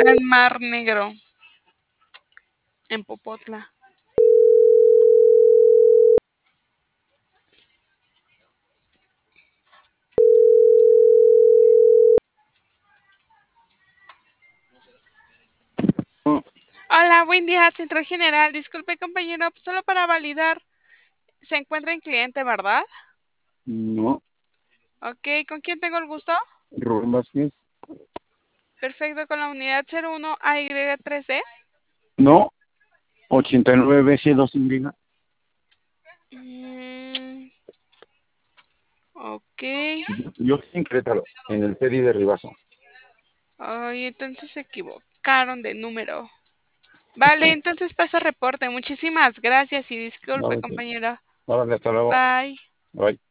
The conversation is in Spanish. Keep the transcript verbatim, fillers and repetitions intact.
está en Mar Negro, en Popotla. Hola, buen día, Central General. Disculpe, compañero, solo para validar. Se encuentra en cliente, ¿verdad? No, Ok, ¿con quién tengo el gusto? Rubén Vázquez. Perfecto, con la unidad cero uno A Y tres D. No, ochenta y nueve B C dos Y. Mm, ok. Yo estoy en Querétaro, en el Peri de Ribazo. Ay, entonces se equivocaron de número. Vale, entonces paso reporte. Muchísimas gracias y disculpe, Vale, sí. compañero. Vale, hasta luego. Bye. Bye.